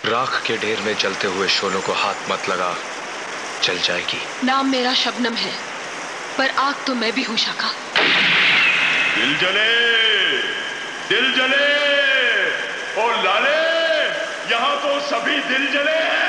राख के ढेर में जलते हुए शोलों को हाथ मत लगा, जल जाएगी। नाम मेरा शबनम है, पर आग तो मैं भी हूं शाखा। दिल जले, दिल जले, ओ लाले, यहाँ तो सभी दिल जले हैं।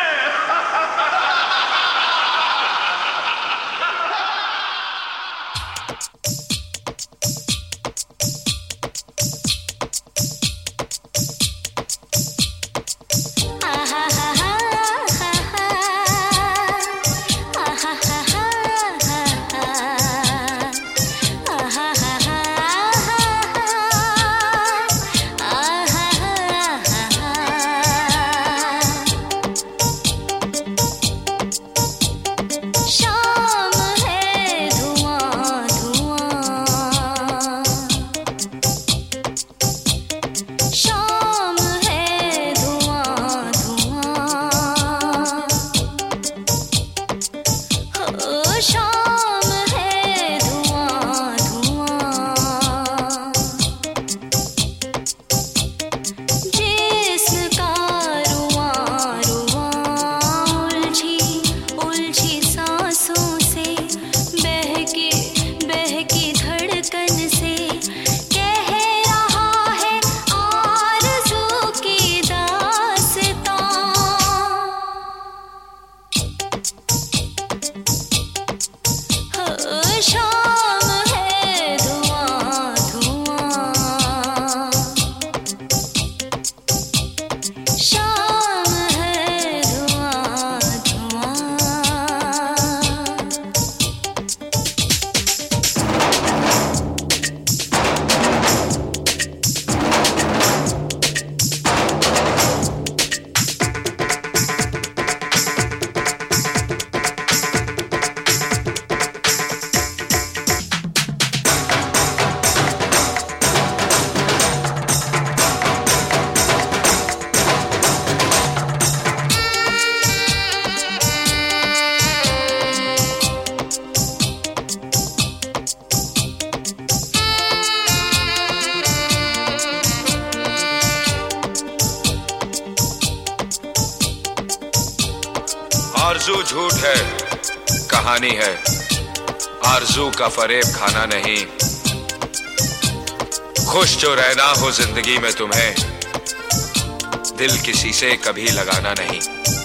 आरज़ू झूठ है, कहानी है, आरज़ू का फरेब खाना नहीं। खुश जो रहना हो जिंदगी में तुम्हें, दिल किसी से कभी लगाना नहीं।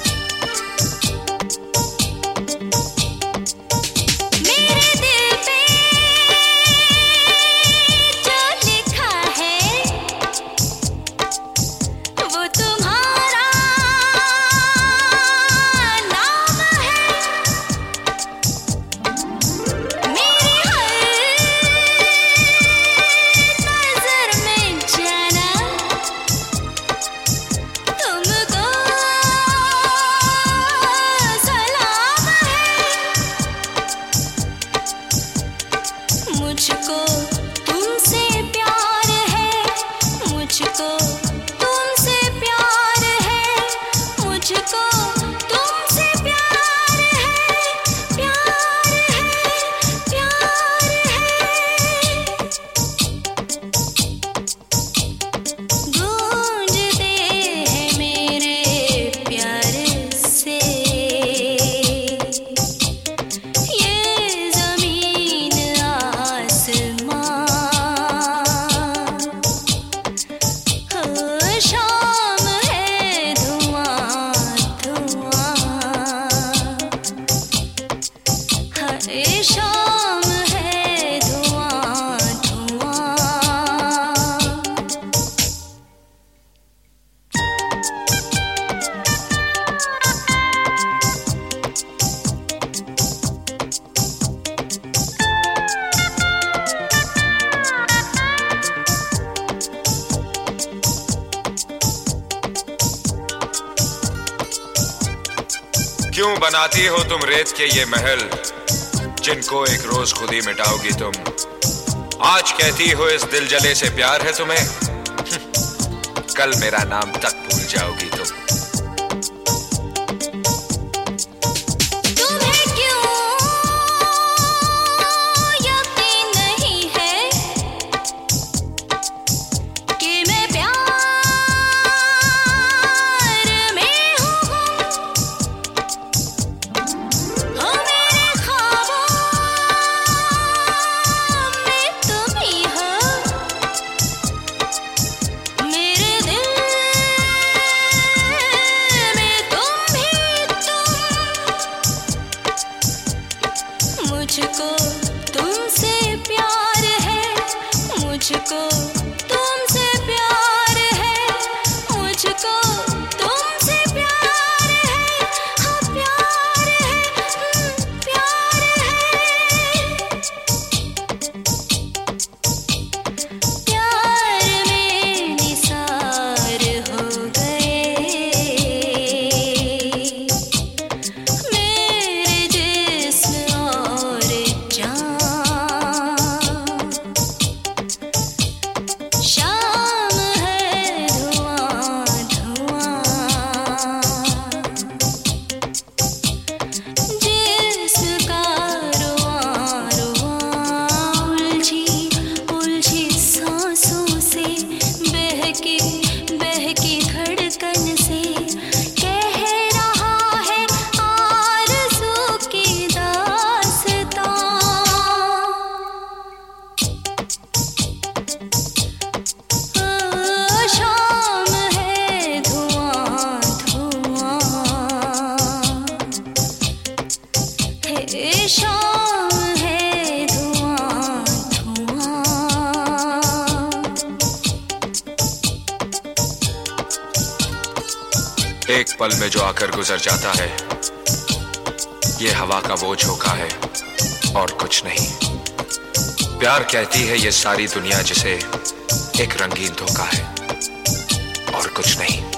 क्यों बनाती हो तुम रेत के ये महल, जिनको एक रोज खुद ही मिटाओगी तुम। आज कहती हो इस दिल जले से प्यार है तुम्हें, कल मेरा नाम तक भूल जाओगी तुम। एक पल में जो आकर गुजर जाता है, ये हवा का वो झोंका है और कुछ नहीं। प्यार कहती है ये सारी दुनिया जिसे एक रंगीन धोखा है और कुछ नहीं।